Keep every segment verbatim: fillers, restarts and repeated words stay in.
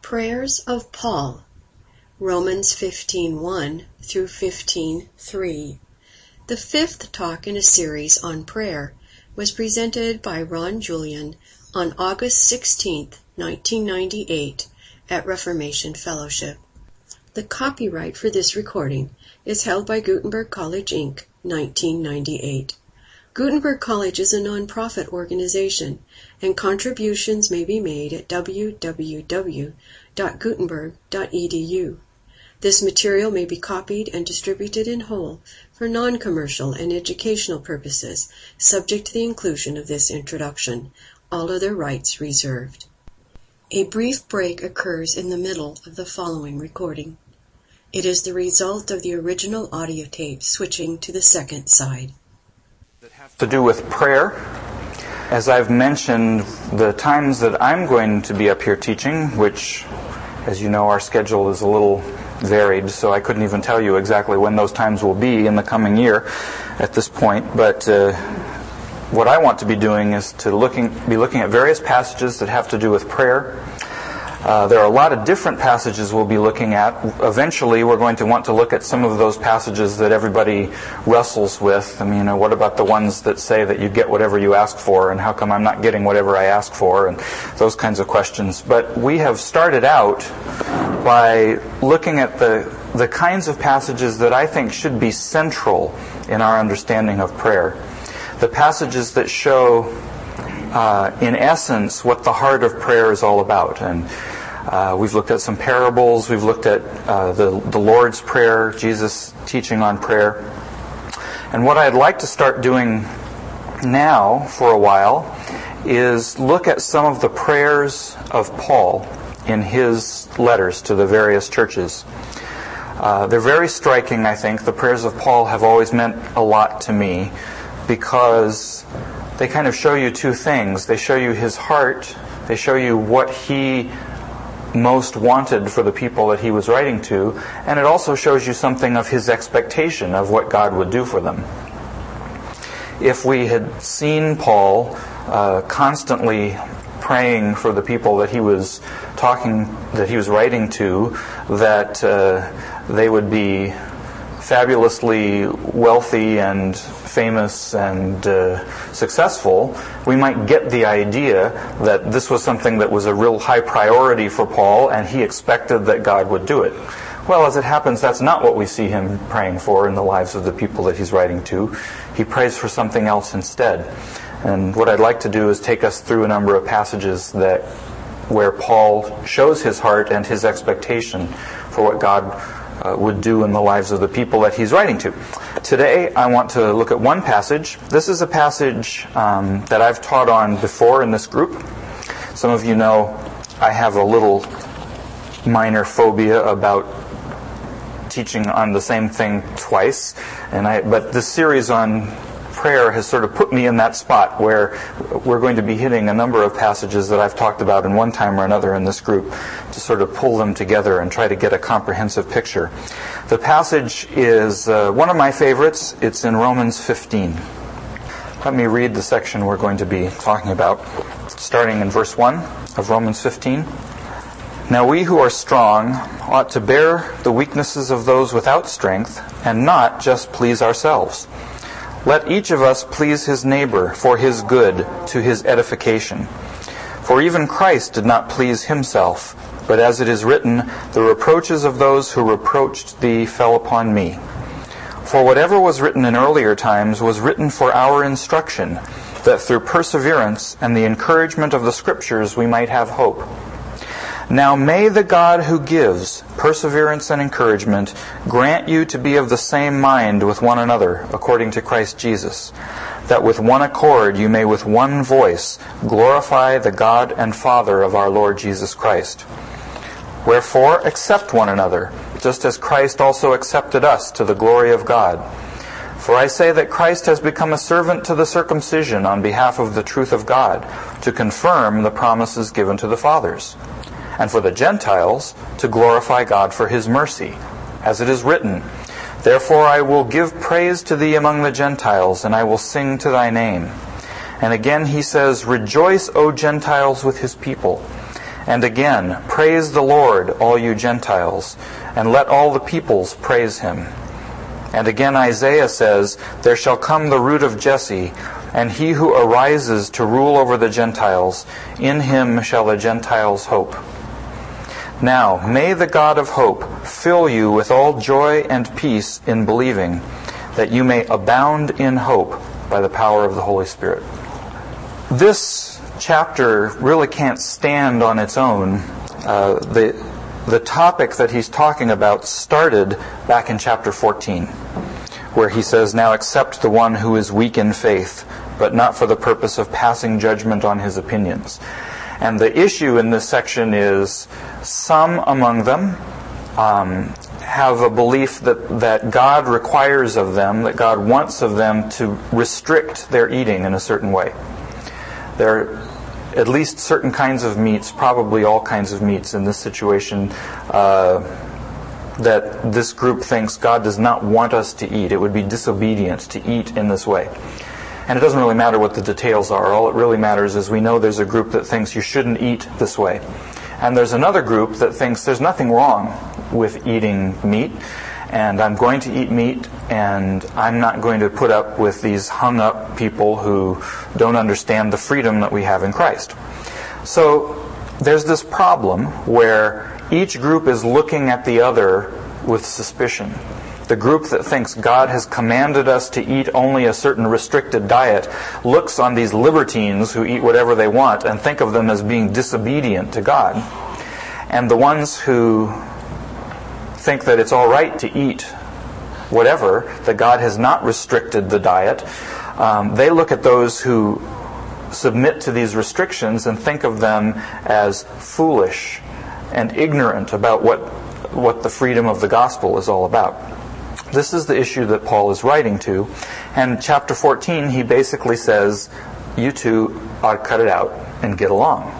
Prayers of Paul, Romans fifteen one through fifteen three. The fifth talk in a series on prayer was presented by Ron Julian on August sixteenth, nineteen ninety-eight at Reformation Fellowship. The copyright for this recording is held by Gutenberg College, Incorporated, nineteen ninety-eight. Gutenberg College is a non-profit organization, and contributions may be made at w w w dot gutenberg dot e d u. This material may be copied and distributed in whole for non-commercial and educational purposes, subject to the inclusion of this introduction. All other rights reserved. A brief break occurs in the middle of the following recording. It is the result of the original audio tape switching to the second side. To do with prayer. As I've mentioned, the times that I'm going to be up here teaching, which, as you know, our schedule is a little varied, so I couldn't even tell you exactly when those times will be in the coming year at this point. But uh, what I want to be doing is to looking, be looking at various passages that have to do with prayer. Uh, there are a lot of different passages we'll be looking at. Eventually, we're going to want to look at some of those passages that everybody wrestles with. I mean, you know, what about the ones that say that you get whatever you ask for, and how come I'm not getting whatever I ask for, and those kinds of questions. But we have started out by looking at the, the kinds of passages that I think should be central in our understanding of prayer. The passages that show Uh, in essence, what the heart of prayer is all about. And uh, we've looked at some parables. We've looked at uh, the, the Lord's Prayer, Jesus' teaching on prayer. And what I'd like to start doing now for a while is look at some of the prayers of Paul in his letters to the various churches. Uh, they're very striking, I think. The prayers of Paul have always meant a lot to me because they kind of show you two things. They show you his heart. They show you what he most wanted for the people that he was writing to. And it also shows you something of his expectation of what God would do for them. If we had seen Paul uh, constantly praying for the people that he was talking, that he was writing to, that uh, they would be fabulously wealthy and famous and uh, successful, we might get the idea that this was something that was a real high priority for Paul, and he expected that God would do it. Well, as it happens, that's not what we see him praying for in the lives of the people that he's writing to. He prays for something else instead. And what I'd like to do is take us through a number of passages that where Paul shows his heart and his expectation for what God Uh, would do in the lives of the people that he's writing to. Today, I want to look at one passage. This is a passage um, that I've taught on before in this group. Some of you know I have a little minor phobia about teaching on the same thing twice, and I, but this series on prayer has sort of put me in that spot where we're going to be hitting a number of passages that I've talked about in one time or another in this group to sort of pull them together and try to get a comprehensive picture. The passage is uh, one of my favorites. It's in Romans fifteen. Let me read the section we're going to be talking about, starting in verse one of Romans fifteen. Now we who are strong ought to bear the weaknesses of those without strength and not just please ourselves. Let each of us please his neighbor for his good, to his edification. For even Christ did not please himself, but as it is written, the reproaches of those who reproached thee fell upon me. For whatever was written in earlier times was written for our instruction, that through perseverance and the encouragement of the Scriptures we might have hope. Now may the God who gives perseverance and encouragement grant you to be of the same mind with one another, according to Christ Jesus, that with one accord you may with one voice glorify the God and Father of our Lord Jesus Christ. Wherefore accept one another, just as Christ also accepted us to the glory of God. For I say that Christ has become a servant to the circumcision on behalf of the truth of God, to confirm the promises given to the fathers, and for the Gentiles to glorify God for his mercy. As it is written, Therefore I will give praise to thee among the Gentiles, and I will sing to thy name. And again he says, Rejoice, O Gentiles, with his people. And again, praise the Lord, all you Gentiles, and let all the peoples praise him. And again Isaiah says, there shall come the root of Jesse, and he who arises to rule over the Gentiles, in him shall the Gentiles hope. Now, may the God of hope fill you with all joy and peace in believing, that you may abound in hope by the power of the Holy Spirit. This chapter really can't stand on its own. Uh, the, the topic that he's talking about started back in chapter fourteen, where he says, now accept the one who is weak in faith, but not for the purpose of passing judgment on his opinions. And the issue in this section is some among them um, have a belief that, that God requires of them, that God wants of them to restrict their eating in a certain way. There are at least certain kinds of meats, probably all kinds of meats in this situation, uh, that this group thinks God does not want us to eat. It would be disobedient to eat in this way. And it doesn't really matter what the details are. All it really matters is we know there's a group that thinks you shouldn't eat this way. And there's another group that thinks there's nothing wrong with eating meat, and I'm going to eat meat, and I'm not going to put up with these hung-up people who don't understand the freedom that we have in Christ. So there's this problem where each group is looking at the other with suspicion. The group that thinks God has commanded us to eat only a certain restricted diet looks on these libertines who eat whatever they want and think of them as being disobedient to God. And the ones who think that it's all right to eat whatever, that God has not restricted the diet, um, they look at those who submit to these restrictions and think of them as foolish and ignorant about what, what the freedom of the gospel is all about. This is the issue that Paul is writing to. And chapter fourteen, he basically says, you two ought to cut it out and get along.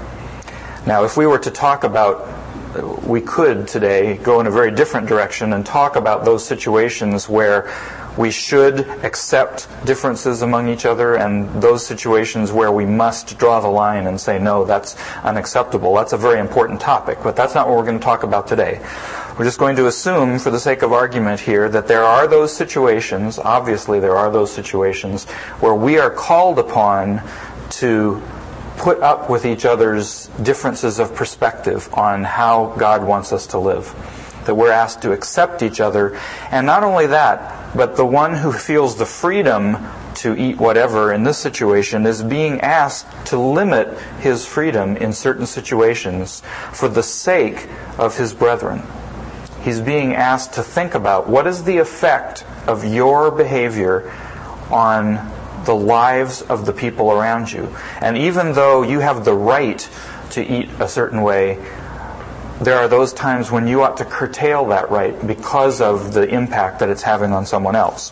Now, if we were to talk about, we could today go in a very different direction and talk about those situations where we should accept differences among each other, and those situations where we must draw the line and say, no, that's unacceptable. That's a very important topic, but that's not what we're going to talk about today. We're just going to assume, for the sake of argument here, that there are those situations, obviously there are those situations, where we are called upon to put up with each other's differences of perspective on how God wants us to live. That we're asked to accept each other. And not only that, but the one who feels the freedom to eat whatever in this situation is being asked to limit his freedom in certain situations for the sake of his brethren. He's being asked to think about what is the effect of your behavior on the lives of the people around you. And even though you have the right to eat a certain way, there are those times when you ought to curtail that right because of the impact that it's having on someone else.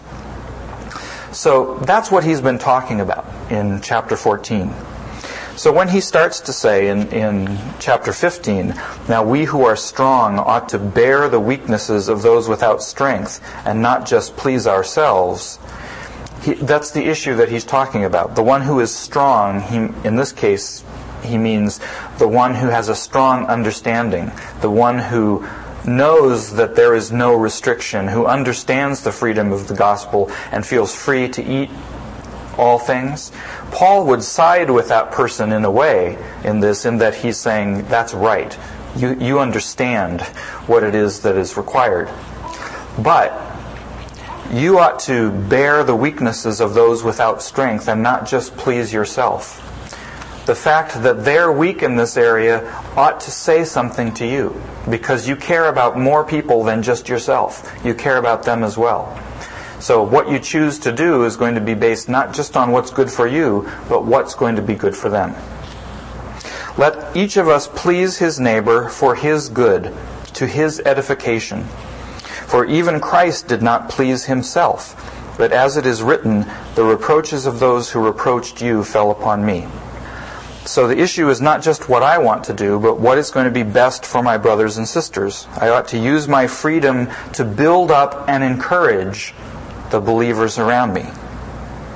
So that's what he's been talking about in chapter fourteen. So when he starts to say in, in chapter fifteen, now we who are strong ought to bear the weaknesses of those without strength and not just please ourselves, he, that's the issue that he's talking about. The one who is strong, he, in this case, he means the one who has a strong understanding, the one who knows that there is no restriction, who understands the freedom of the gospel and feels free to eat all things. Paul would side with that person in a way in this, in that he's saying, that's right. You, you understand what it is that is required. But you ought to bear the weaknesses of those without strength and not just please yourself. The fact that they're weak in this area ought to say something to you, because you care about more people than just yourself. You care about them as well. So what you choose to do is going to be based not just on what's good for you, but what's going to be good for them. Let each of us please his neighbor for his good, to his edification. For even Christ did not please himself, but as it is written, the reproaches of those who reproached you fell upon me. So the issue is not just what I want to do, but what is going to be best for my brothers and sisters. I ought to use my freedom to build up and encourage the believers around me.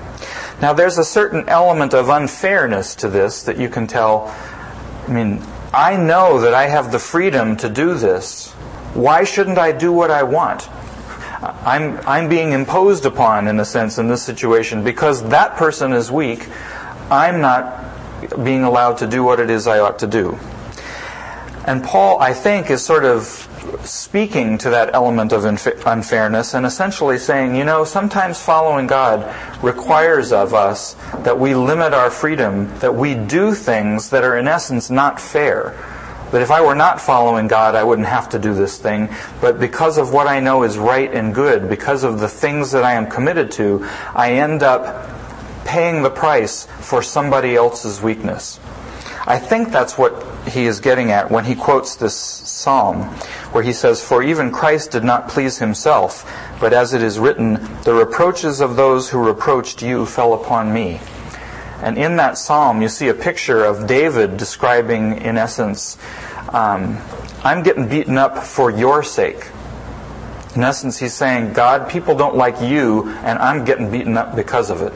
Now there's a certain element of unfairness to this that you can tell. I mean, I know that I have the freedom to do this. Why shouldn't I do what I want? I'm, I'm being imposed upon, in a sense, in this situation. Because that person is weak, I'm not being allowed to do what it is I ought to do. And Paul, I think, is sort of speaking to that element of unfairness and essentially saying, you know, sometimes following God requires of us that we limit our freedom, that we do things that are in essence not fair. That if I were not following God, I wouldn't have to do this thing. But because of what I know is right and good, because of the things that I am committed to, I end up paying the price for somebody else's weakness. I think that's what he is getting at when he quotes this psalm, where he says, "For even Christ did not please himself, but as it is written, the reproaches of those who reproached you fell upon me." And in that psalm, you see a picture of David describing, in essence, um, I'm getting beaten up for your sake. In essence, he's saying, God, people don't like you, and I'm getting beaten up because of it.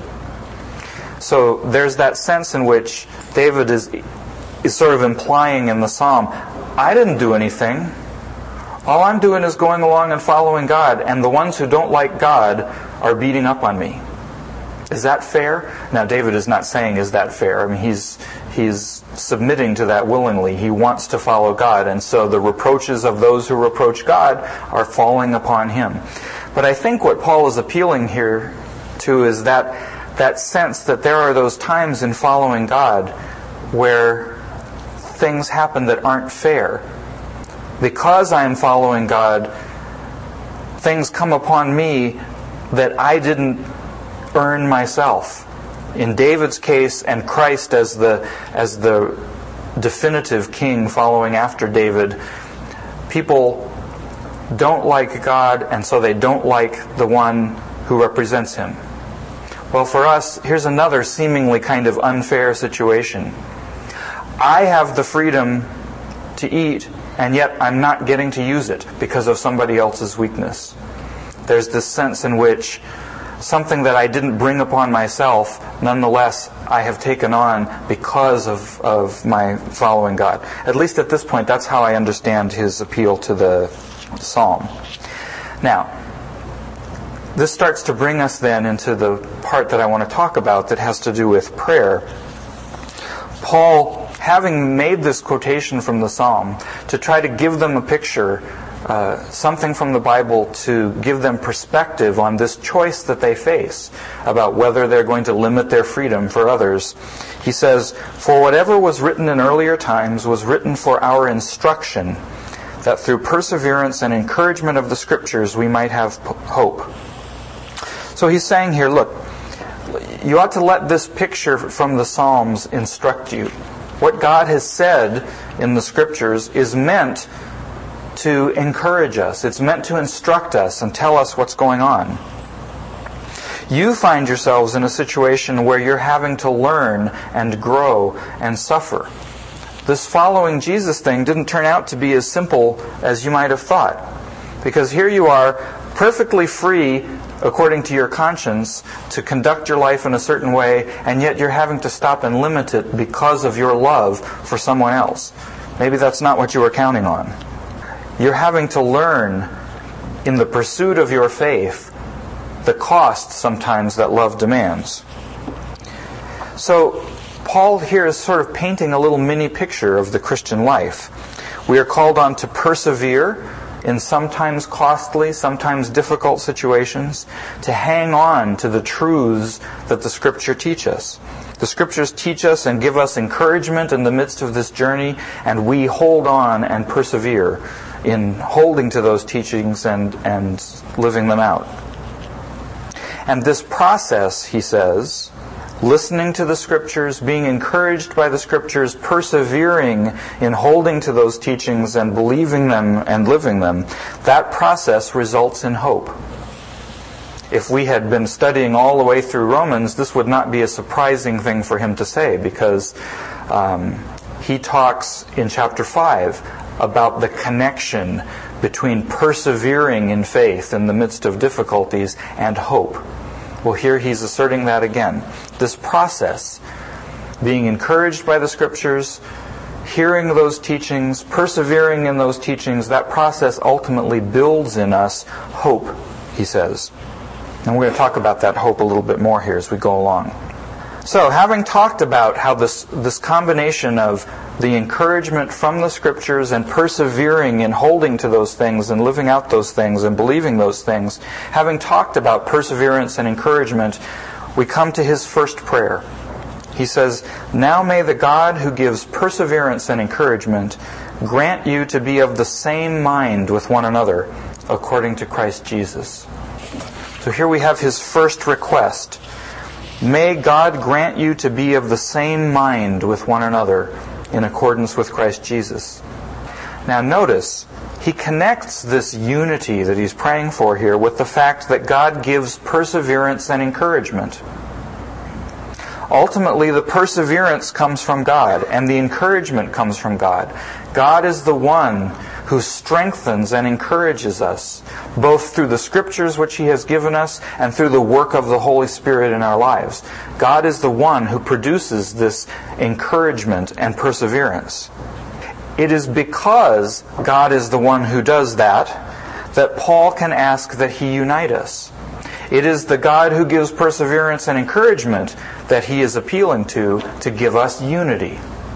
So there's that sense in which David is is sort of implying in the psalm, I didn't do anything. All I'm doing is going along and following God, and the ones who don't like God are beating up on me. Is that fair? Now, David is not saying, is that fair? I mean, he's he's submitting to that willingly. He wants to follow God, and so the reproaches of those who reproach God are falling upon him. But I think what Paul is appealing here to is that that sense that there are those times in following God where things happen that aren't fair. Because I am following God, things come upon me that I didn't earn myself. In David's case, and Christ as the as the definitive king following after David, people don't like God, and so they don't like the one who represents him. Well, for us, here's another seemingly kind of unfair situation. I have the freedom to eat, and yet I'm not getting to use it because of somebody else's weakness. There's this sense in which something that I didn't bring upon myself, nonetheless, I have taken on because of, of my following God. At least at this point, that's how I understand his appeal to the psalm. Now, this starts to bring us then into the part that I want to talk about that has to do with prayer. Paul, having made this quotation from the psalm to try to give them a picture, uh, something from the Bible to give them perspective on this choice that they face about whether they're going to limit their freedom for others, he says, "For whatever was written in earlier times was written for our instruction, that through perseverance and encouragement of the Scriptures we might have hope." So he's saying here, look, you ought to let this picture from the Psalms instruct you. What God has said in the Scriptures is meant to encourage us. It's meant to instruct us and tell us what's going on. You find yourselves in a situation where you're having to learn and grow and suffer. This following Jesus thing didn't turn out to be as simple as you might have thought. Because here you are, perfectly free, according to your conscience, to conduct your life in a certain way, and yet you're having to stop and limit it because of your love for someone else. Maybe that's not what you were counting on. You're having to learn in the pursuit of your faith the cost sometimes that love demands. So Paul here is sort of painting a little mini picture of the Christian life. We are called on to persevere in sometimes costly, sometimes difficult situations, to hang on to the truths that the Scripture teach us. The Scriptures teach us and give us encouragement in the midst of this journey, and we hold on and persevere in holding to those teachings and, and living them out. And this process, he says, listening to the Scriptures, being encouraged by the Scriptures, persevering in holding to those teachings and believing them and living them, that process results in hope. If we had been studying all the way through Romans, this would not be a surprising thing for him to say, because um, he talks in chapter five about the connection between persevering in faith in the midst of difficulties and hope. Well, here he's asserting that again. This process, being encouraged by the Scriptures, hearing those teachings, persevering in those teachings, that process ultimately builds in us hope, he says. And we're going to talk about that hope a little bit more here as we go along. So, having talked about how this, this combination of the encouragement from the Scriptures and persevering in holding to those things and living out those things and believing those things, having talked about perseverance and encouragement, we come to his first prayer. He says, "Now may the God who gives perseverance and encouragement grant you to be of the same mind with one another, according to Christ Jesus." So here we have his first request. May God grant you to be of the same mind with one another in accordance with Christ Jesus. Now notice, he connects this unity that he's praying for here with the fact that God gives perseverance and encouragement. Ultimately, the perseverance comes from God, and the encouragement comes from God. God is the one who strengthens and encourages us, both through the Scriptures which he has given us and through the work of the Holy Spirit in our lives. God is the one who produces this encouragement and perseverance. It is because God is the one who does that, that Paul can ask that he unite us. It is the God who gives perseverance and encouragement that he is appealing to, to give us unity.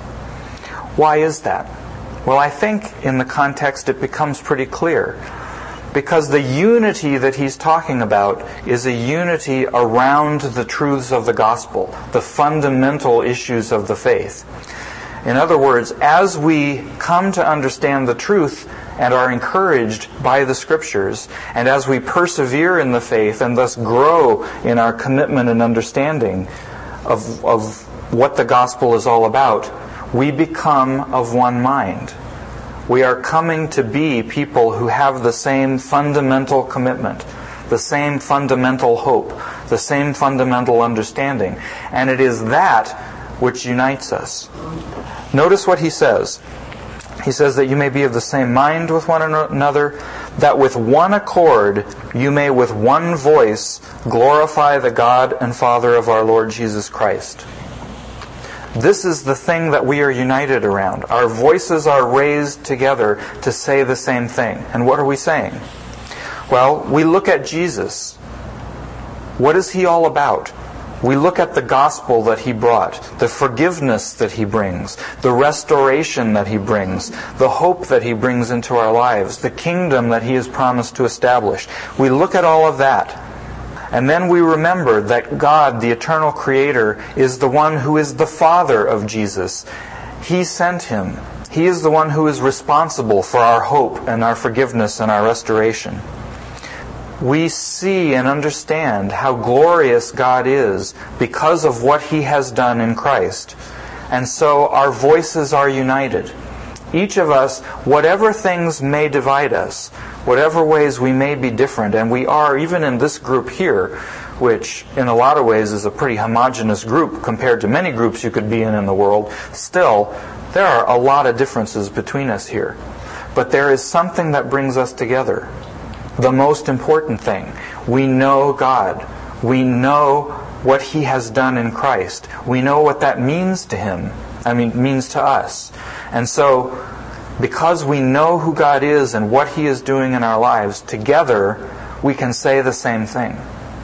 Why is that? Well, I think in the context it becomes pretty clear. Because the unity that he's talking about is a unity around the truths of the gospel, the fundamental issues of the faith. In other words, as we come to understand the truth and are encouraged by the Scriptures, and as we persevere in the faith and thus grow in our commitment and understanding of, of what the gospel is all about, we become of one mind. We are coming to be people who have the same fundamental commitment, the same fundamental hope, the same fundamental understanding. And it is that which unites us. Notice what he says. He says that you may be of the same mind with one another, that with one accord you may with one voice glorify the God and Father of our Lord Jesus Christ. This is the thing that we are united around. Our voices are raised together to say the same thing. And what are we saying? Well, we look at Jesus. What is he all about? We look at the gospel that he brought, the forgiveness that he brings, the restoration that he brings, the hope that he brings into our lives, the kingdom that he has promised to establish. We look at all of that. And then we remember that God, the eternal Creator, is the one who is the Father of Jesus. He sent him. He is the one who is responsible for our hope and our forgiveness and our restoration. We see and understand how glorious God is because of what he has done in Christ. And so our voices are united. Each of us, whatever things may divide us, whatever ways we may be different, and we are, even in this group here, which in a lot of ways is a pretty homogeneous group compared to many groups you could be in in the world, still, there are a lot of differences between us here. But there is something that brings us together. The most important thing. We know God. We know what he has done in Christ. We know what that means to him. I mean, means to us. And so, because we know who God is and what he is doing in our lives, together we can say the same thing.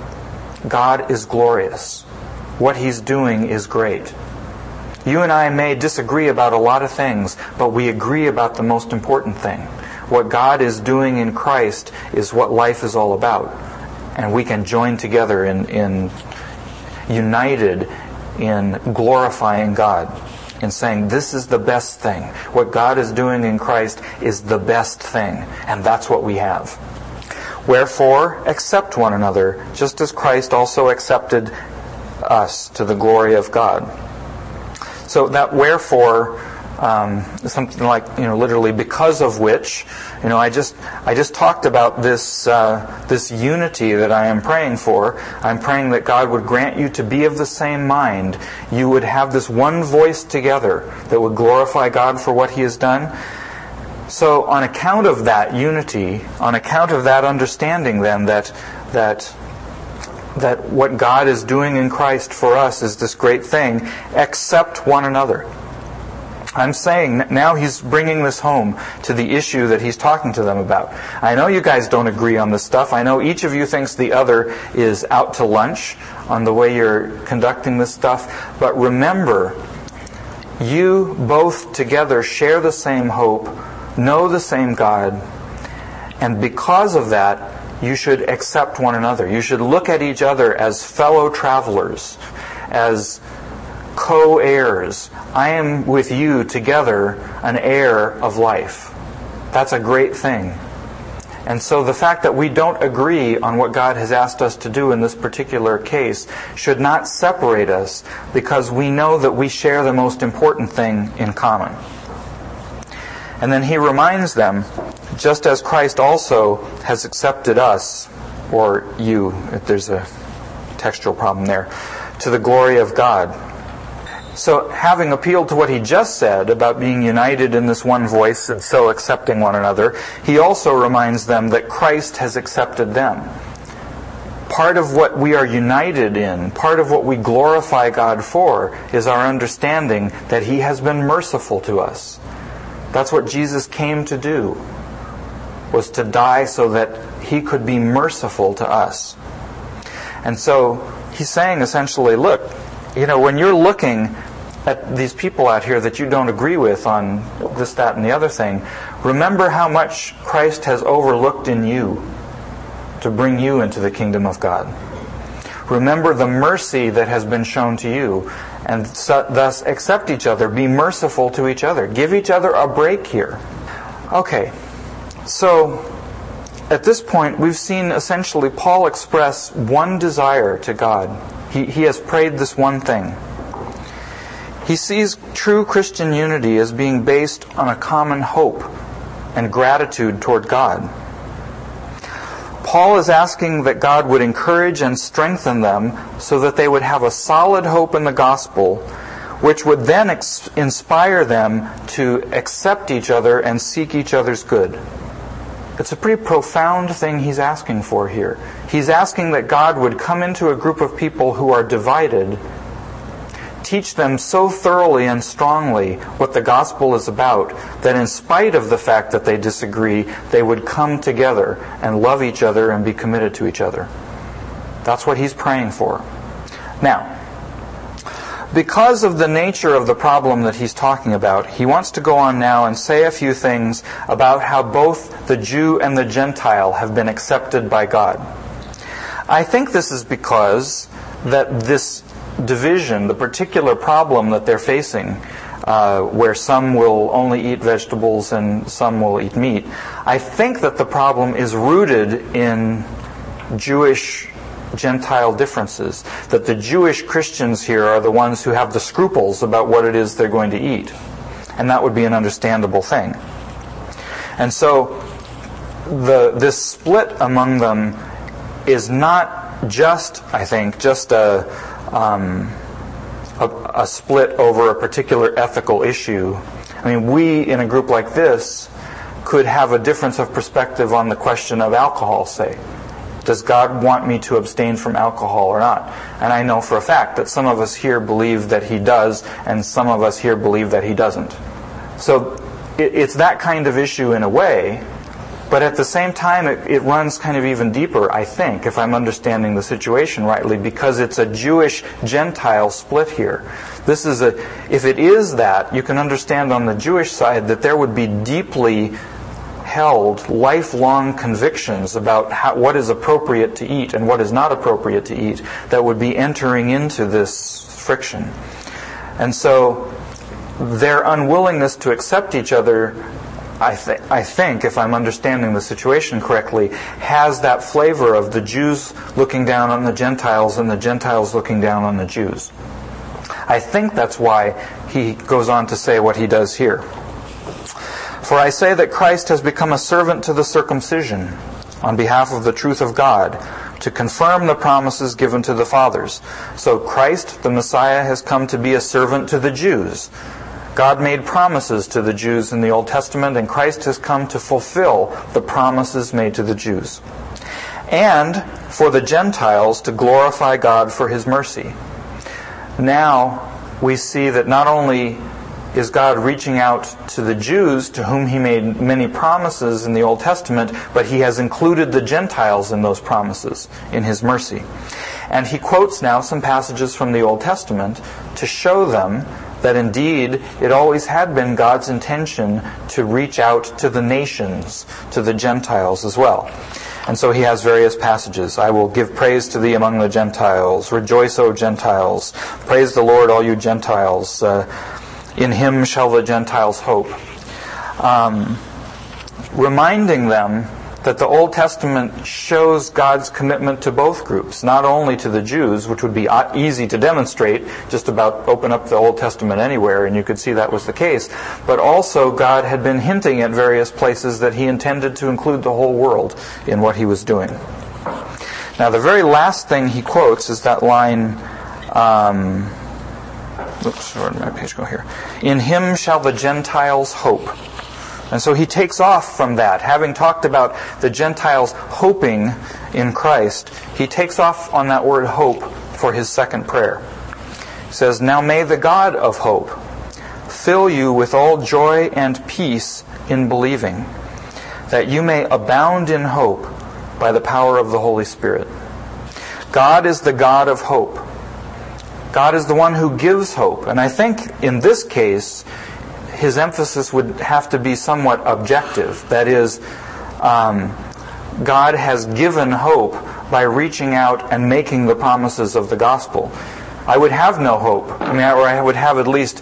God is glorious. What he's doing is great. You and I may disagree about a lot of things, but we agree about the most important thing. What God is doing in Christ is what life is all about. And we can join together in, in united in glorifying God, in saying this is the best thing. What God is doing in Christ is the best thing. And that's what we have. Wherefore, accept one another, just as Christ also accepted us to the glory of God. So that wherefore, um, something like, you know, literally because of which, you know, I just I just talked about this uh, this unity that I am praying for. I'm praying that God would grant you to be of the same mind. You would have this one voice together that would glorify God for what he has done. So on account of that unity, on account of that understanding then that that that what God is doing in Christ for us is this great thing, accept one another. I'm saying now he's bringing this home to the issue that he's talking to them about. I know you guys don't agree on this stuff. I know each of you thinks the other is out to lunch on the way you're conducting this stuff. But remember, you both together share the same hope, know the same God, and because of that, you should accept one another. You should look at each other as fellow travelers, as co-heirs. I am with you together an heir of life. That's a great thing. And so the fact that we don't agree on what God has asked us to do in this particular case should not separate us, because we know that we share the most important thing in common. And then he reminds them, just as Christ also has accepted us, or you, if there's a textual problem there, to the glory of God. So having appealed to what he just said about being united in this one voice and so accepting one another, he also reminds them that Christ has accepted them. Part of what we are united in, part of what we glorify God for, is our understanding that he has been merciful to us. That's what Jesus came to do, was to die so that he could be merciful to us. And so he's saying essentially, look, you know, when you're looking at these people out here that you don't agree with on this, that, and the other thing, remember how much Christ has overlooked in you to bring you into the kingdom of God. Remember the mercy that has been shown to you, and so, thus accept each other. Be merciful to each other. Give each other a break here. Okay, so at this point we've seen essentially Paul express one desire to God. He, he has prayed this one thing. He sees true Christian unity as being based on a common hope and gratitude toward God. Paul is asking that God would encourage and strengthen them so that they would have a solid hope in the gospel, which would then ex- inspire them to accept each other and seek each other's good. It's a pretty profound thing he's asking for here. He's asking that God would come into a group of people who are divided, teach them so thoroughly and strongly what the gospel is about, that in spite of the fact that they disagree, they would come together and love each other and be committed to each other. That's what he's praying for. Now, because of the nature of the problem that he's talking about, he wants to go on now and say a few things about how both the Jew and the Gentile have been accepted by God. I think this is because that this division, the particular problem that they're facing, uh, where some will only eat vegetables and some will eat meat, I think that the problem is rooted in Jewish Gentile differences. That the Jewish Christians here are the ones who have the scruples about what it is they're going to eat. And that would be an understandable thing. And so the this split among them is not just, I think, just a Um, a, a split over a particular ethical issue. I mean, we in a group like this could have a difference of perspective on the question of alcohol, say. Does God want me to abstain from alcohol or not? And I know for a fact that some of us here believe that he does, and some of us here believe that he doesn't. So it, it's that kind of issue in a way. But at the same time, it, it runs kind of even deeper, I think, if I'm understanding the situation rightly, because it's a Jewish-Gentile split here. This is a, if it is that, you can understand on the Jewish side that there would be deeply held, lifelong convictions about how, what is appropriate to eat and what is not appropriate to eat that would be entering into this friction. And so their unwillingness to accept each other, I, th- I think, if I'm understanding the situation correctly, has that flavor of the Jews looking down on the Gentiles and the Gentiles looking down on the Jews. I think that's why he goes on to say what he does here. For I say that Christ has become a servant to the circumcision on behalf of the truth of God, to confirm the promises given to the fathers. So Christ, the Messiah, has come to be a servant to the Jews. God made promises to the Jews in the Old Testament, and Christ has come to fulfill the promises made to the Jews. And for the Gentiles to glorify God for His mercy. Now we see that not only is God reaching out to the Jews to whom He made many promises in the Old Testament, but He has included the Gentiles in those promises in His mercy. And He quotes now some passages from the Old Testament to show them that indeed it always had been God's intention to reach out to the nations, to the Gentiles as well. And so He has various passages. I will give praise to Thee among the Gentiles. Rejoice, O Gentiles. Praise the Lord, all you Gentiles. Uh, in Him shall the Gentiles hope. Um, reminding them that the Old Testament shows God's commitment to both groups, not only to the Jews, which would be easy to demonstrate, just about open up the Old Testament anywhere and you could see that was the case, but also God had been hinting at various places that He intended to include the whole world in what He was doing. Now the very last thing He quotes is that line, um, oops, where did my page go here? In Him shall the Gentiles hope. And so He takes off from that. Having talked about the Gentiles hoping in Christ, He takes off on that word hope for His second prayer. He says, Now may the God of hope fill you with all joy and peace in believing, that you may abound in hope by the power of the Holy Spirit. God is the God of hope. God is the one who gives hope. And I think in this case, His emphasis would have to be somewhat objective. That is, um, God has given hope by reaching out and making the promises of the gospel. I would have no hope. I mean, or I would have at least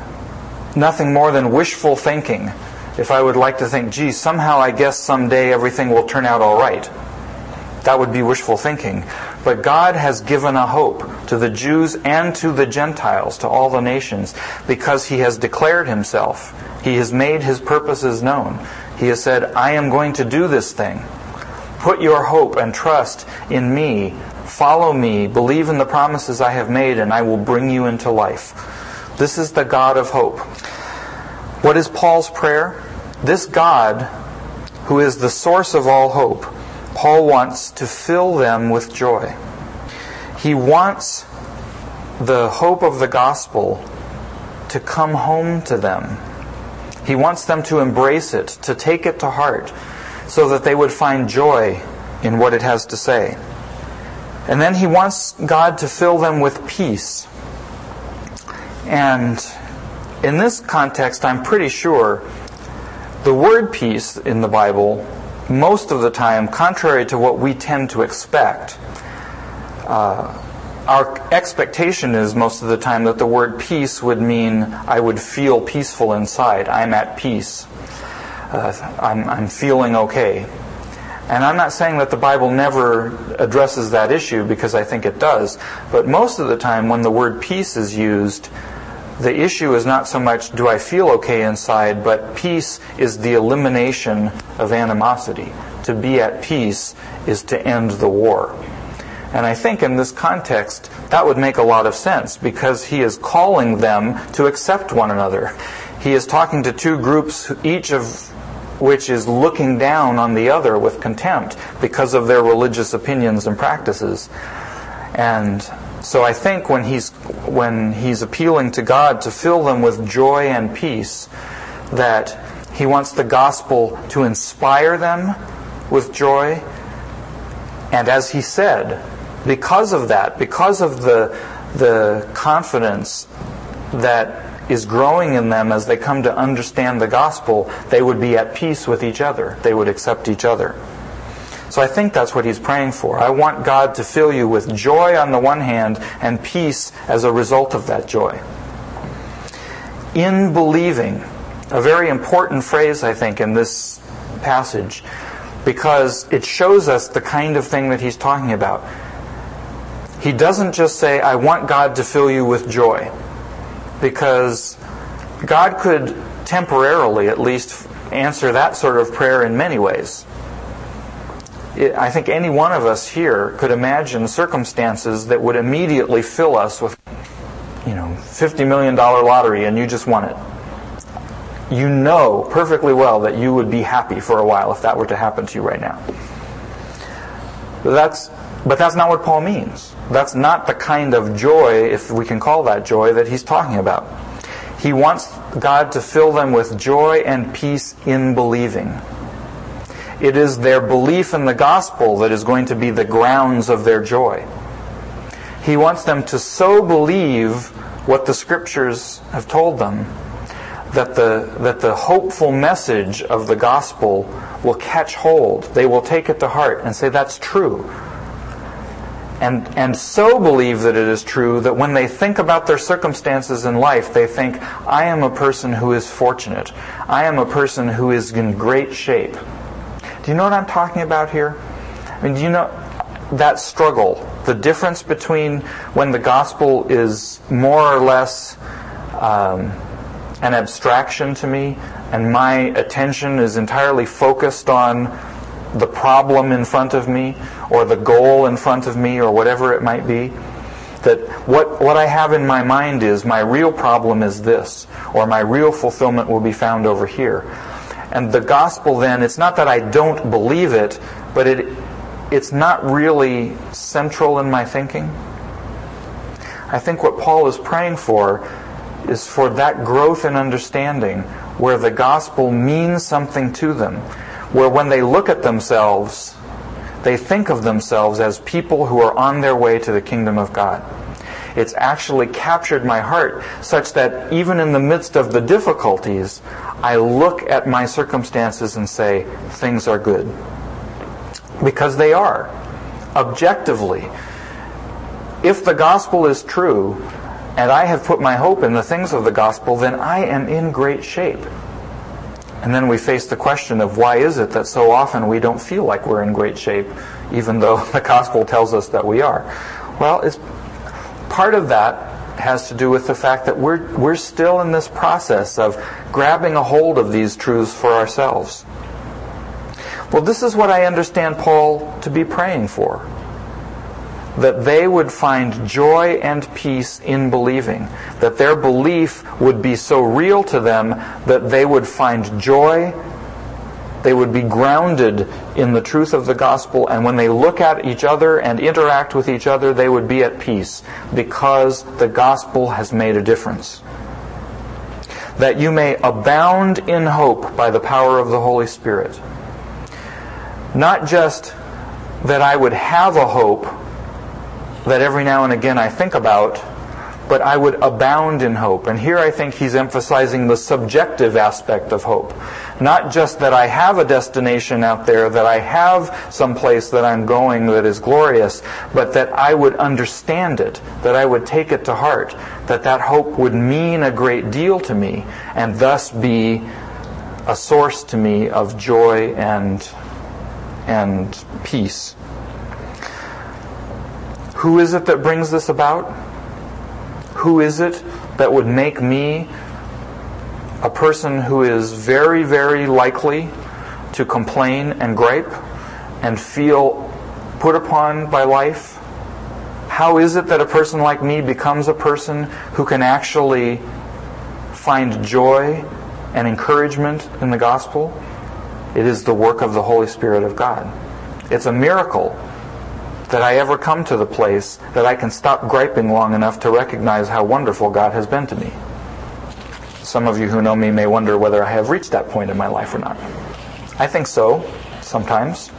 nothing more than wishful thinking if I would like to think, gee, somehow I guess someday everything will turn out all right. That would be wishful thinking. But God has given a hope to the Jews and to the Gentiles, to all the nations, because He has declared Himself. He has made His purposes known. He has said, I am going to do this thing. Put your hope and trust in me. Follow me. Believe in the promises I have made, and I will bring you into life. This is the God of hope. What is Paul's prayer? This God, who is the source of all hope, Paul wants to fill them with joy. He wants the hope of the gospel to come home to them. He wants them to embrace it, to take it to heart, so that they would find joy in what it has to say. And then He wants God to fill them with peace. And in this context, I'm pretty sure the word peace in the Bible, most of the time, contrary to what we tend to expect, uh, our expectation is most of the time that the word peace would mean I would feel peaceful inside. I'm at peace. Uh, I'm, I'm feeling okay. And I'm not saying that the Bible never addresses that issue, because I think it does. But most of the time when the word peace is used, the issue is not so much do I feel okay inside, but peace is the elimination of animosity. To be at peace is to end the war. And I think in this context, that would make a lot of sense, because He is calling them to accept one another. He is talking to two groups, each of which is looking down on the other with contempt because of their religious opinions and practices. And so I think when he's when he's appealing to God to fill them with joy and peace, that He wants the gospel to inspire them with joy. And as He said, because of that, because of the the confidence that is growing in them as they come to understand the gospel, they would be at peace with each other. They would accept each other. So I think that's what he's praying for. I want God to fill you with joy on the one hand and peace as a result of that joy. In believing, a very important phrase, I think, in this passage, because it shows us the kind of thing that he's talking about. He doesn't just say, I want God to fill you with joy, because God could temporarily at least answer that sort of prayer in many ways. I think any one of us here could imagine circumstances that would immediately fill us with, you know, fifty million dollars lottery and you just won it. You know perfectly well that you would be happy for a while if that were to happen to you right now. But that's, but that's not what Paul means. That's not the kind of joy, if we can call that joy, that he's talking about. He wants God to fill them with joy and peace in believing. It is their belief in the gospel that is going to be the grounds of their joy. He wants them to so believe what the Scriptures have told them that the that the hopeful message of the gospel will catch hold. They will take it to heart and say, that's true. And and so believe that it is true that when they think about their circumstances in life, they think, I am a person who is fortunate. I am a person who is in great shape. Do you know what I'm talking about here? I mean, do you know that struggle, the difference between when the gospel is more or less um, an abstraction to me, and my attention is entirely focused on the problem in front of me, or the goal in front of me, or whatever it might be. That what, what I have in my mind is, my real problem is this, or my real fulfillment will be found over here. And the gospel then, it's not that I don't believe it, but it it's not really central in my thinking. I think what Paul is praying for is for that growth in understanding, where the gospel means something to them, where when they look at themselves, they think of themselves as people who are on their way to the kingdom of God. It's actually captured my heart such that even in the midst of the difficulties, I look at my circumstances and say, things are good. Because they are. Objectively. If the gospel is true, and I have put my hope in the things of the gospel, then I am in great shape. And then we face the question of why is it that so often we don't feel like we're in great shape, even though the gospel tells us that we are. Well, it's part of that has to do with the fact that we're we're still in this process of grabbing a hold of these truths for ourselves. Well, this is what I understand Paul to be praying for. That they would find joy and peace in believing. That their belief would be so real to them that they would find joy. They would be grounded in the truth of the gospel, and when they look at each other and interact with each other, they would be at peace because the gospel has made a difference. That you may abound in hope by the power of the Holy Spirit. Not just that I would have a hope that every now and again I think about, but I would abound in hope. And here I think he's emphasizing the subjective aspect of hope. Not just that I have a destination out there, that I have some place that I'm going that is glorious, but that I would understand it, that I would take it to heart, that that hope would mean a great deal to me, and thus be a source to me of joy and and peace. Who is it that brings this about? Who is it that would make me a person who is very, very likely to complain and gripe and feel put upon by life? How is it that a person like me becomes a person who can actually find joy and encouragement in the gospel? It is the work of the Holy Spirit of God. It's a miracle that I ever come to the place that I can stop griping long enough to recognize how wonderful God has been to me. Some of you who know me may wonder whether I have reached that point in my life or not. I think so, sometimes.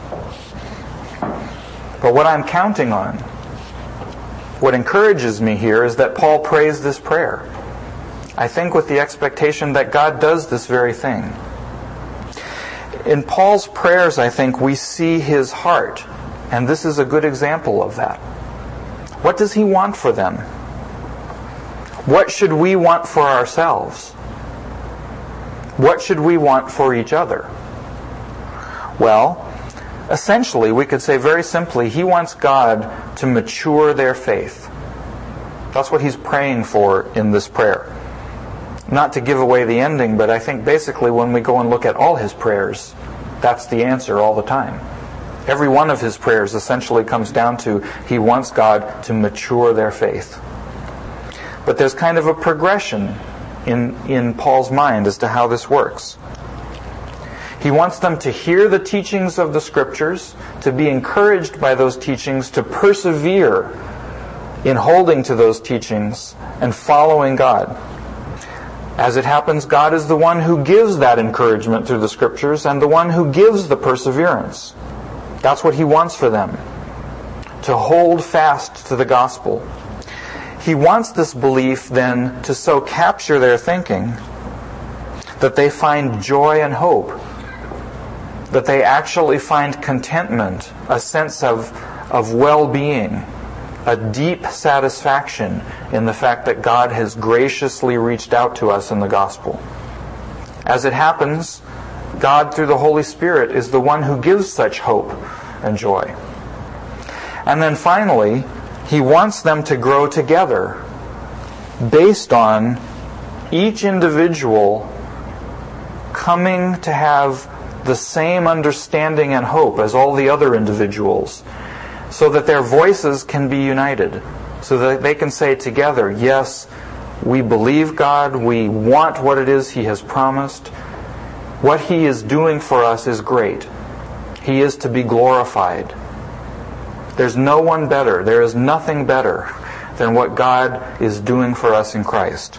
But what I'm counting on, what encourages me here, is that Paul prays this prayer. I think with the expectation that God does this very thing. In Paul's prayers, I think, we see his heart. And this is a good example of that. What does he want for them? What should we want for ourselves? What should we want for each other? Well, essentially, we could say very simply, he wants God to mature their faith. That's what he's praying for in this prayer. Not to give away the ending, but I think basically when we go and look at all his prayers, that's the answer all the time. Every one of his prayers essentially comes down to he wants God to mature their faith. But there's kind of a progression in, in Paul's mind as to how this works. He wants them to hear the teachings of the Scriptures, to be encouraged by those teachings, to persevere in holding to those teachings and following God. As it happens, God is the one who gives that encouragement through the Scriptures and the one who gives the perseverance. That's what He wants for them, to hold fast to the gospel. He wants this belief then to so capture their thinking that they find joy and hope, that they actually find contentment, a sense of, of well-being, a deep satisfaction in the fact that God has graciously reached out to us in the gospel. As it happens, God, through the Holy Spirit, is the one who gives such hope and joy. And then finally, He wants them to grow together based on each individual coming to have the same understanding and hope as all the other individuals, so that their voices can be united, so that they can say together, yes, we believe God, we want what it is He has promised. What He is doing for us is great. He is to be glorified. There's no one better, there is nothing better than what God is doing for us in Christ.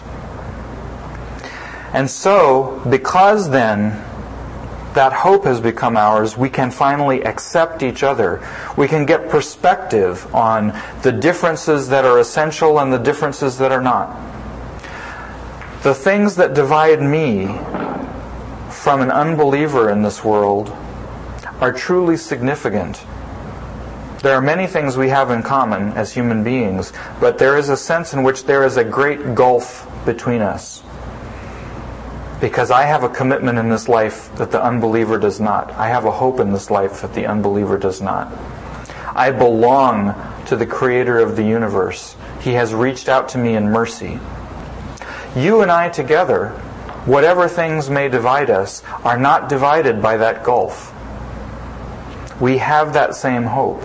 And so, because then that hope has become ours, we can finally accept each other. We can get perspective on the differences that are essential and the differences that are not. The things that divide me from an unbeliever in this world are truly significant. There are many things we have in common as human beings, but there is a sense in which there is a great gulf between us. Because I have a commitment in this life that the unbeliever does not. I have a hope in this life that the unbeliever does not. I belong to the Creator of the universe. He has reached out to me in mercy. You and I together, whatever things may divide us, are not divided by that gulf. We have that same hope.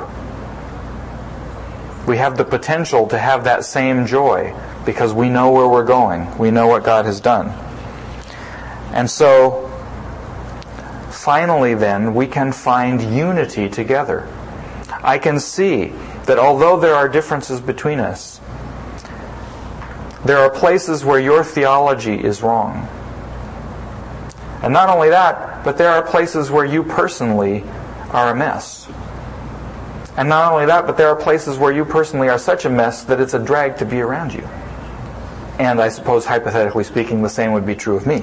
We have the potential to have that same joy because we know where we're going. We know what God has done. And so, finally then, we can find unity together. I can see that although there are differences between us, there are places where your theology is wrong. And not only that, but there are places where you personally are a mess. And not only that, but there are places where you personally are such a mess that it's a drag to be around you. And I suppose, hypothetically speaking, the same would be true of me.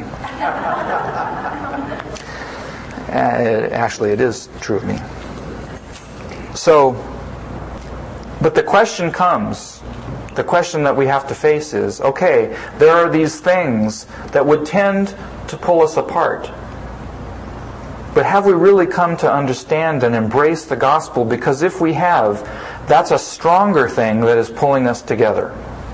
Uh, actually, it is true of me. So, but the question comes, the question that we have to face is, okay, there are these things that would tend to pull us apart. But have we really come to understand and embrace the gospel? Because if we have, that's a stronger thing that is pulling us together.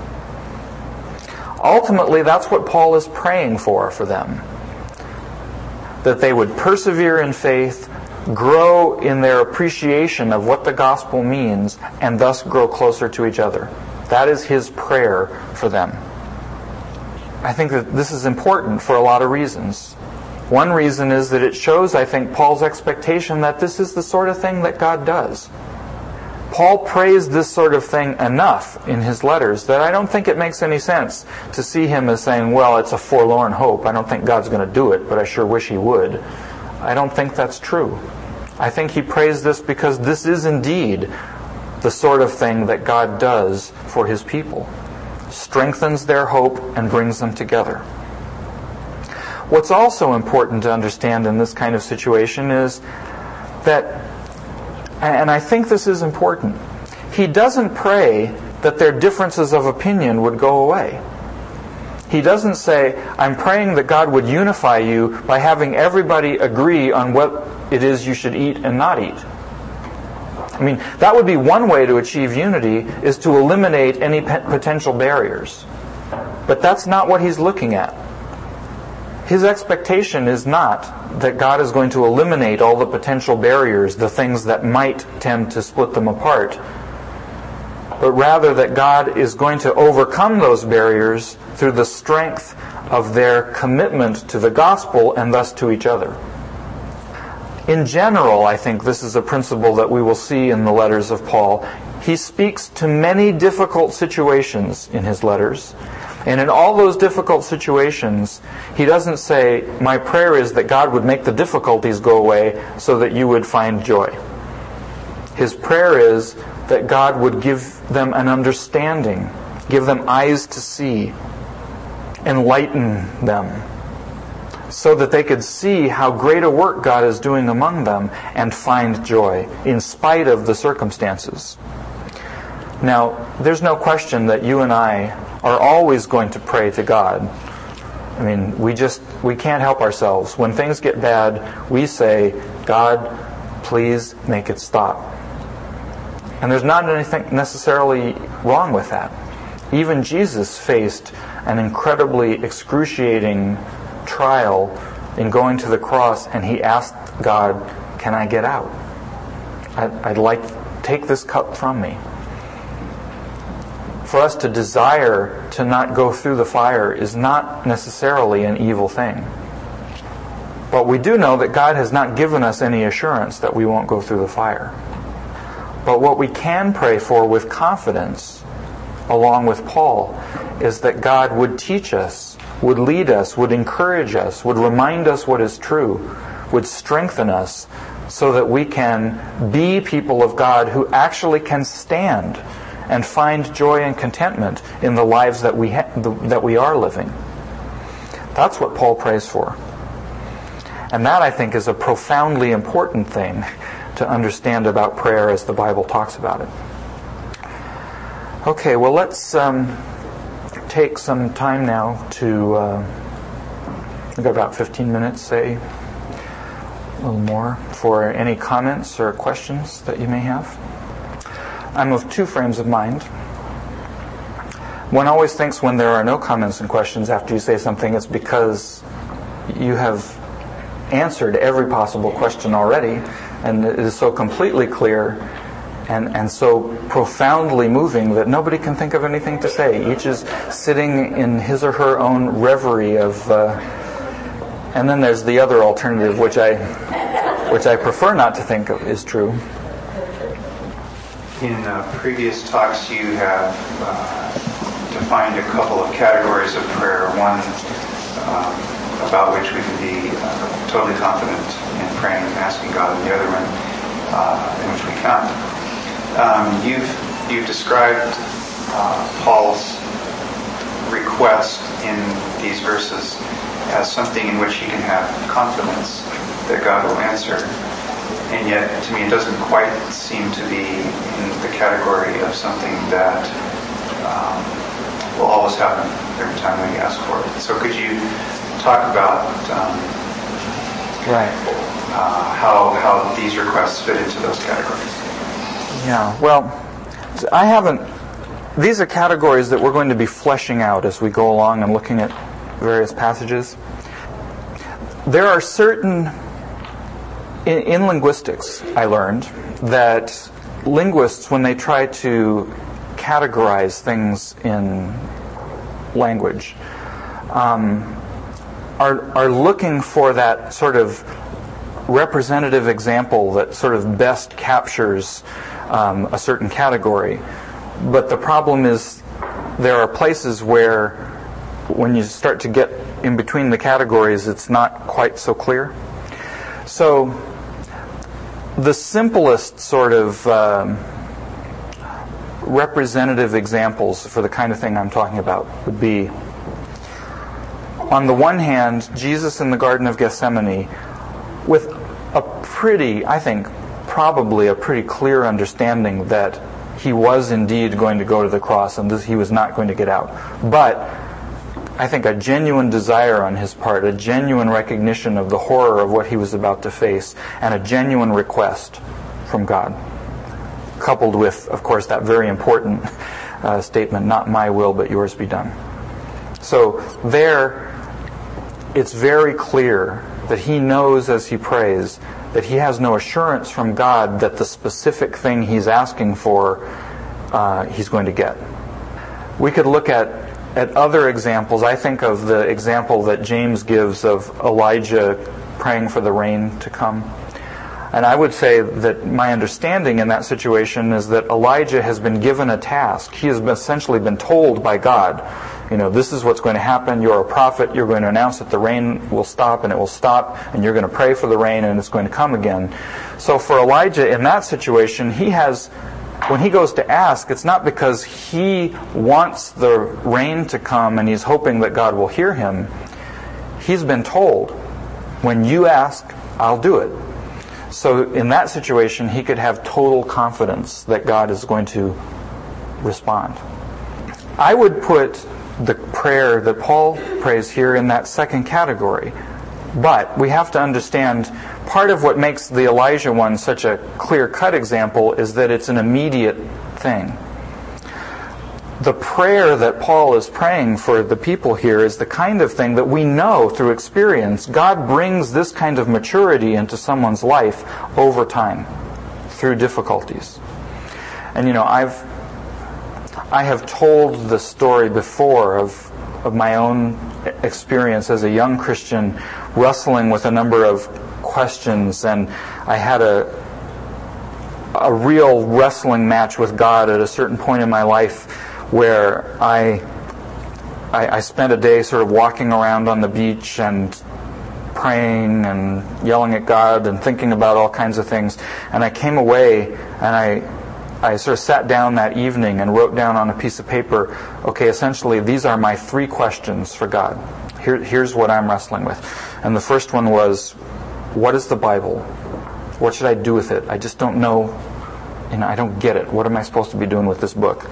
Ultimately, that's what Paul is praying for for them. That they would persevere in faith, grow in their appreciation of what the gospel means, and thus grow closer to each other. That is his prayer for them. I think that this is important for a lot of reasons. One reason is that it shows, I think, Paul's expectation that this is the sort of thing that God does. Paul prays this sort of thing enough in his letters that I don't think it makes any sense to see him as saying, well, it's a forlorn hope. I don't think God's going to do it, but I sure wish He would. I don't think that's true. I think he prays this because this is indeed the sort of thing that God does for His people. Strengthens their hope and brings them together. What's also important to understand in this kind of situation is that, and I think this is important, he doesn't pray that their differences of opinion would go away. He doesn't say, I'm praying that God would unify you by having everybody agree on what it is you should eat and not eat. I mean, that would be one way to achieve unity, is to eliminate any potential barriers. But that's not what he's looking at. His expectation is not that God is going to eliminate all the potential barriers, the things that might tend to split them apart, but rather that God is going to overcome those barriers through the strength of their commitment to the gospel and thus to each other. In general, I think this is a principle that we will see in the letters of Paul. He speaks to many difficult situations in his letters, And in all those difficult situations, he doesn't say, my prayer is that God would make the difficulties go away so that you would find joy. His prayer is that God would give them an understanding, give them eyes to see, enlighten them, so that they could see how great a work God is doing among them and find joy in spite of the circumstances. Now, there's no question that you and I are always going to pray to God. I mean, we just, we can't help ourselves. When things get bad, we say, God, please make it stop. And there's not anything necessarily wrong with that. Even Jesus faced an incredibly excruciating trial in going to the cross, and he asked God, can I get out? I'd, I'd like, take this cup from me. For us to desire to not go through the fire is not necessarily an evil thing. But we do know that God has not given us any assurance that we won't go through the fire. But what we can pray for with confidence, along with Paul, is that God would teach us, would lead us, would encourage us, would remind us what is true, would strengthen us, so that we can be people of God who actually can stand and find joy and contentment in the lives that we ha- that we are living. That's what Paul prays for. And that, I think, is a profoundly important thing to understand about prayer as the Bible talks about it. Okay, well, let's um, take some time now to, uh, we've got about fifteen minutes, say, a little more, for any comments or questions that you may have. I'm of two frames of mind. One always thinks when there are no comments and questions after you say something, it's because you have answered every possible question already, and it is so completely clear and, and so profoundly moving that nobody can think of anything to say. Each is sitting in his or her own reverie of... Uh, and then there's the other alternative, which I, which I prefer not to think of is true. In uh, previous talks, you have uh, defined a couple of categories of prayer. One um, about which we can be uh, totally confident in praying and asking God, and the other one uh, in which we can't. Um, you've you've described uh, Paul's request in these verses as something in which he can have confidence that God will answer. And yet, to me, it doesn't quite seem to be in the category of something that um, will always happen every time we ask for it. So could you talk about um, right. uh, how how these requests fit into those categories? Yeah, well, I haven't... These are categories that we're going to be fleshing out as we go along and looking at various passages. There are certain... In, in linguistics, I learned that linguists, when they try to categorize things in language, um, are are looking for that sort of representative example that sort of best captures um, a certain category. But the problem is there are places where when you start to get in between the categories, it's not quite so clear. So the simplest sort of um, representative examples for the kind of thing I'm talking about would be, on the one hand, Jesus in the Garden of Gethsemane, with a pretty, I think, probably a pretty clear understanding that he was indeed going to go to the cross and this, he was not going to get out. But I think a genuine desire on his part, a genuine recognition of the horror of what he was about to face, and a genuine request from God. Coupled with, of course, that very important uh, statement, not my will, but yours be done. So there, it's very clear that he knows as he prays that he has no assurance from God that the specific thing he's asking for, uh, he's going to get. We could look at At other examples. I think of the example that James gives of Elijah praying for the rain to come. And I would say that my understanding in that situation is that Elijah has been given a task. He has been essentially been told by God, you know, this is what's going to happen. You're a prophet. You're going to announce that the rain will stop, and it will stop, and you're going to pray for the rain, and it's going to come again. So for Elijah in that situation, he has, when he goes to ask, it's not because he wants the rain to come and he's hoping that God will hear him. He's been told, when you ask, I'll do it. So in that situation, he could have total confidence that God is going to respond. I would put the prayer that Paul prays here in that second category. But we have to understand, part of what makes the Elijah one such a clear-cut example is that it's an immediate thing. The prayer that Paul is praying for the people here is the kind of thing that we know through experience. God brings this kind of maturity into someone's life over time, through difficulties. And you know, I've I have told the story before of, of my own experience as a young Christian wrestling with a number of questions, and I had a a real wrestling match with God at a certain point in my life where I, I I spent a day sort of walking around on the beach and praying and yelling at God and thinking about all kinds of things, and I came away and I I sort of sat down that evening and wrote down on a piece of paper, okay, essentially these are my three questions for God. Here, here's what I'm wrestling with. And the first one was, what is the Bible? What should I do with it? I just don't know. You know, I don't get it. What am I supposed to be doing with this book?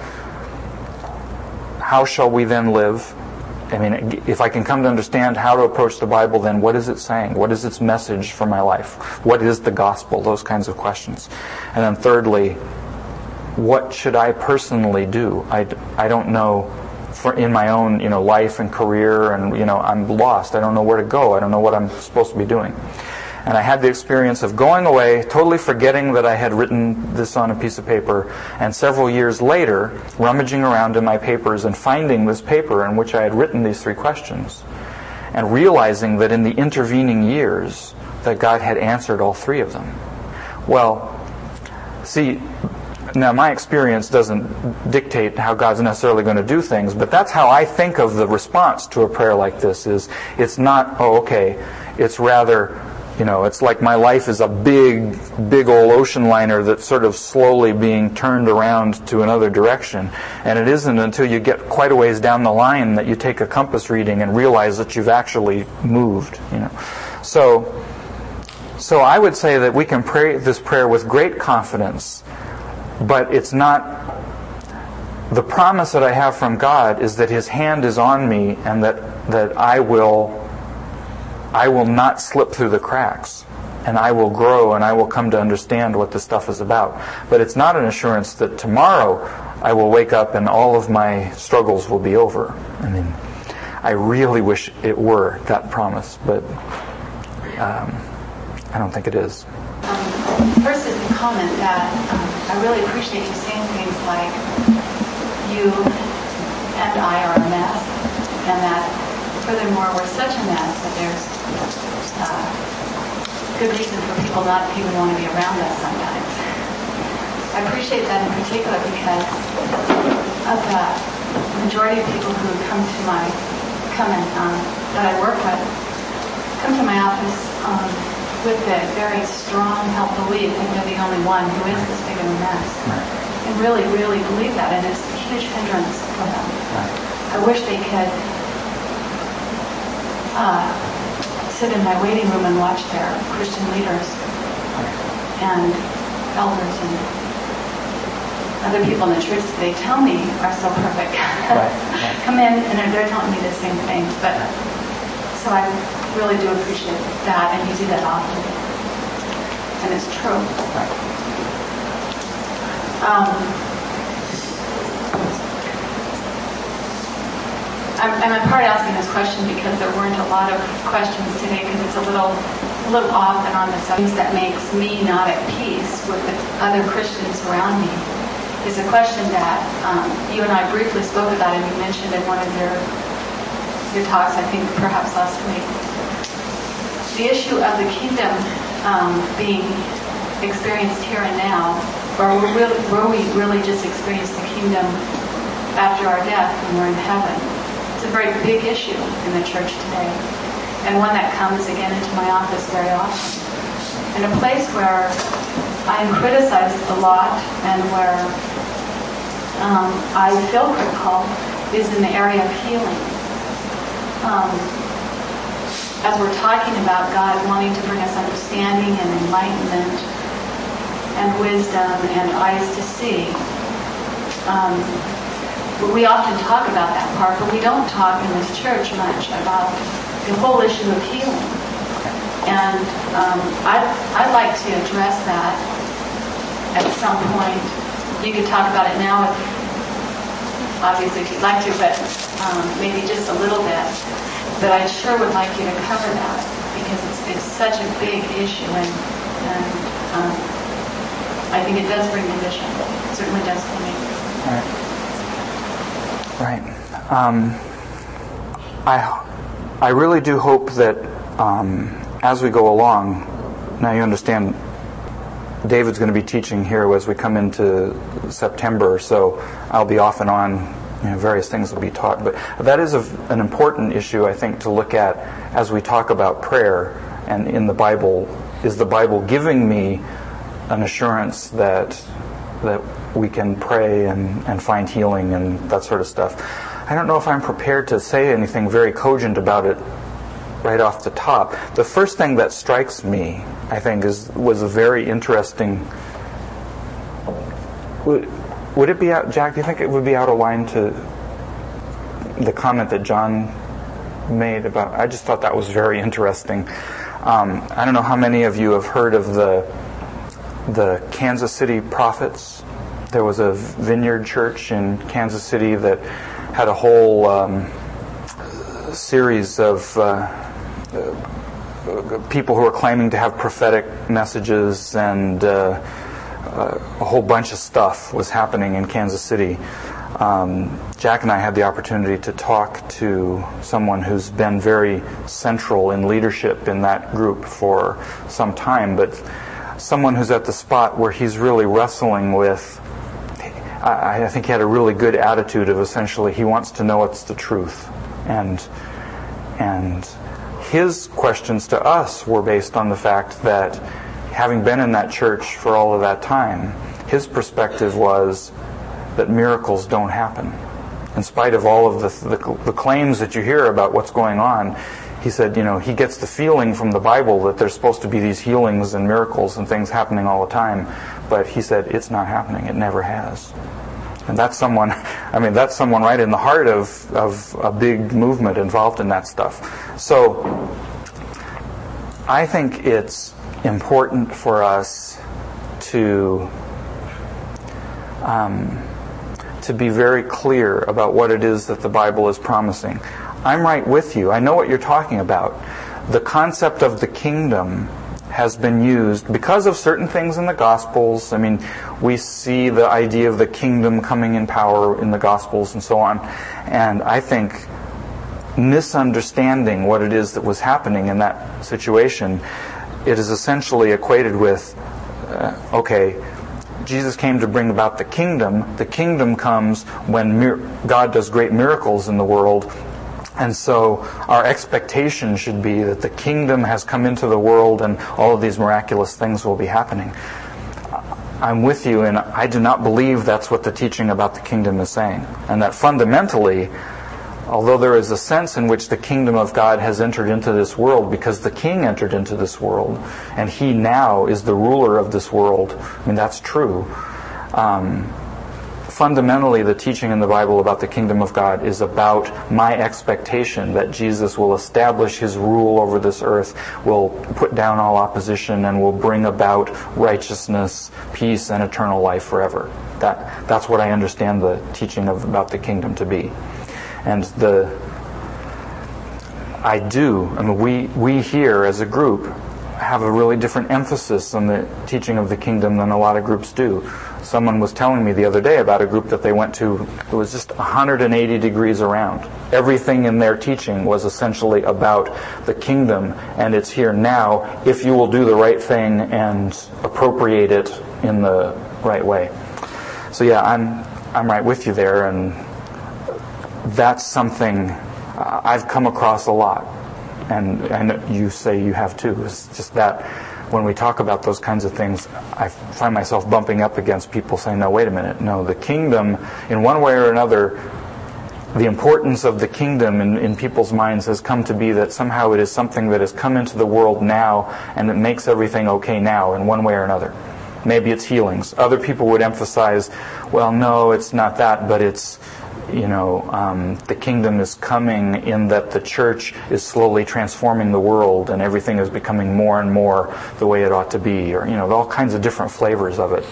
How shall we then live? I mean, if I can come to understand how to approach the Bible, then what is it saying? What is its message for my life? What is the gospel? Those kinds of questions. And then thirdly, what should I personally do? I, I don't know for in my own, you know, life and career, and, you know, I'm lost. I don't know where to go. I don't know what I'm supposed to be doing. And I had the experience of going away, totally forgetting that I had written this on a piece of paper, and several years later, rummaging around in my papers and finding this paper in which I had written these three questions, and realizing that in the intervening years, that God had answered all three of them. Well, see, now my experience doesn't dictate how God's necessarily going to do things, but that's how I think of the response to a prayer like this. Is it's not, oh, okay, it's rather, you know, it's like my life is a big, big old ocean liner that's sort of slowly being turned around to another direction. And it isn't until you get quite a ways down the line that you take a compass reading and realize that you've actually moved, you know. So, so I would say that we can pray this prayer with great confidence. But it's not, the promise that I have from God is that His hand is on me, and that, that I will I will not slip through the cracks, and I will grow, and I will come to understand what this stuff is about. But it's not an assurance that tomorrow I will wake up and all of my struggles will be over. I mean, I really wish it were that promise, but um, I don't think it is. Um, first is a comment that um, I really appreciate you saying things like, you and I are a mess, and that furthermore we're such a mess that there's uh, good reason for people not to even want to be around us sometimes. I appreciate that in particular because of the majority of people who come to my, come and, um, that I work with, come to my office um, with the very strong held belief that they're the only one who is this big of a mess. Right. And really, really believe that, and it's a huge hindrance for them. Right. I wish they could uh, sit in my waiting room and watch their Christian leaders and elders and other people in the church that they tell me are so perfect. Right. Right. Come in and they're telling me the same thing. But so I really do appreciate that, and you do that often. And it's true. Right. Um, I'm, I'm in part asking this question because there weren't a lot of questions today, because it's a little, a little off and on the subject that makes me not at peace with the other Christians around me. Is a question that um, you and I briefly spoke about, and you mentioned in one of your your talks, I think perhaps last week. The issue of the kingdom um, being experienced here and now, or will we really just experience the kingdom after our death when we're in heaven? It's a very big issue in the church today, and one that comes again into my office very often. And a place where I am criticized a lot and where um, I feel critical is in the area of healing. Um, as we're talking about God wanting to bring us understanding and enlightenment and wisdom and eyes to see, um, we often talk about that part, but we don't talk in this church much about the whole issue of healing. And um, I'd, I'd like to address that at some point. You could talk about it now, if, obviously, if you'd like to, but um, maybe just a little bit. But I sure would like you to cover that, because it's, it's such a big issue, and, and um, I think it does bring division. It certainly does for me. Right. Right. Um, I, I really do hope that um, as we go along, now you understand David's going to be teaching here as we come into September, so I'll be off and on. You know, various things will be taught, but that is a, an important issue, I think, to look at as we talk about prayer. And in the Bible, is the Bible giving me an assurance that that we can pray and, and find healing and that sort of stuff? I don't know if I'm prepared to say anything very cogent about it right off the top. The first thing that strikes me, I think, is was a very interesting. Would it be out, Jack, do you think it would be out of line to the comment that John made about, I just thought that was very interesting. Um, I don't know how many of you have heard of the the Kansas City Prophets. There was a vineyard church in Kansas City that had a whole um, series of uh, uh, people who were claiming to have prophetic messages, and uh, Uh, a whole bunch of stuff was happening in Kansas City. Um, Jack and I had the opportunity to talk to someone who's been very central in leadership in that group for some time, but someone who's at the spot where he's really wrestling with, I, I think he had a really good attitude of essentially he wants to know it's the truth. And, and his questions to us were based on the fact that having been in that church for all of that time, his perspective was that miracles don't happen. In spite of all of the, the, the claims that you hear about what's going on, he said, you know, he gets the feeling from the Bible that there's supposed to be these healings and miracles and things happening all the time, but he said it's not happening. It never has. And that's someone, I mean, that's someone right in the heart of, of a big movement involved in that stuff. So I think it's important for us to um, to be very clear about what it is that the Bible is promising. I'm right with you. I know what you're talking about. The concept of the kingdom has been used because of certain things in the Gospels. I mean, we see the idea of the kingdom coming in power in the Gospels and so on. And I think misunderstanding what it is that was happening in that situation, it is essentially equated with, uh, okay, Jesus came to bring about the kingdom. The kingdom comes when mir- God does great miracles in the world. And so our expectation should be that the kingdom has come into the world and all of these miraculous things will be happening. I'm with you, and I do not believe that's what the teaching about the kingdom is saying. And that fundamentally, although there is a sense in which the kingdom of God has entered into this world because the king entered into this world and he now is the ruler of this world, I mean, that's true. Um, fundamentally, the teaching in the Bible about the kingdom of God is about my expectation that Jesus will establish his rule over this earth, will put down all opposition, and will bring about righteousness, peace, and eternal life forever. That, that's what I understand the teaching of about the kingdom to be. And the I do, I mean, we, we here as a group have a really different emphasis on the teaching of the kingdom than a lot of groups do. Someone was telling me the other day about a group that they went to that was just one hundred eighty degrees around. Everything in their teaching was essentially about the kingdom, and it's here now if you will do the right thing and appropriate it in the right way. So yeah, I'm I'm right with you there, and that's something uh, I've come across a lot, and and you say you have too. It's just that when we talk about those kinds of things, I find myself bumping up against people saying, no, wait a minute, no, the kingdom, in one way or another, the importance of the kingdom in, in people's minds has come to be that somehow it is something that has come into the world now and it makes everything okay now in one way or another. Maybe it's healings. Other people would emphasize, well, no, it's not that, but it's, you know, um, the kingdom is coming in that the church is slowly transforming the world and everything is becoming more and more the way it ought to be, or, you know, all kinds of different flavors of it.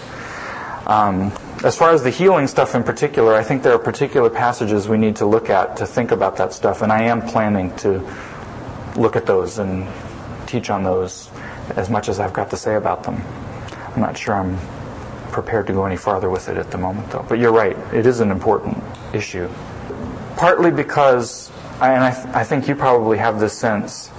Um, as far as the healing stuff in particular, I think there are particular passages we need to look at to think about that stuff, and I am planning to look at those and teach on those as much as I've got to say about them. I'm not sure I'm prepared to go any farther with it at the moment, though. But you're right, it is an important issue. Partly because, and I, th- I think you probably have this sense,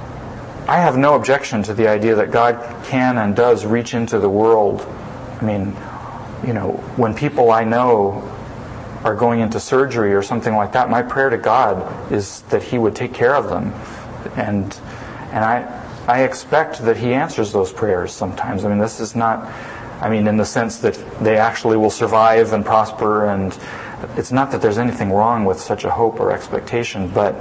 I have no objection to the idea that God can and does reach into the world. I mean, you know, when people I know are going into surgery or something like that, my prayer to God is that He would take care of them. And and I I expect that He answers those prayers sometimes. I mean, this is not, I mean, in the sense that they actually will survive and prosper, and it's not that there's anything wrong with such a hope or expectation, but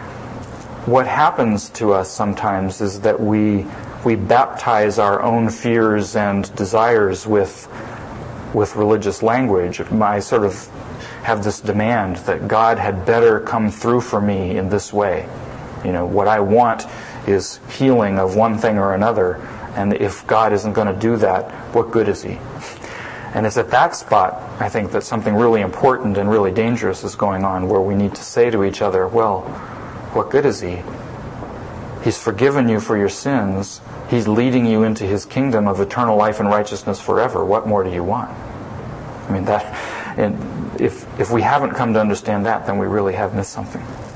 what happens to us sometimes is that we we baptize our own fears and desires with with religious language. I sort of have this demand that God had better come through for me in this way. You know, what I want is healing of one thing or another, and if God isn't going to do that, what good is He? And it's at that spot, I think, that something really important and really dangerous is going on, where we need to say to each other, well, what good is He? He's forgiven you for your sins. He's leading you into His kingdom of eternal life and righteousness forever. What more do you want? I mean, that, and if if we haven't come to understand that, then we really have missed something.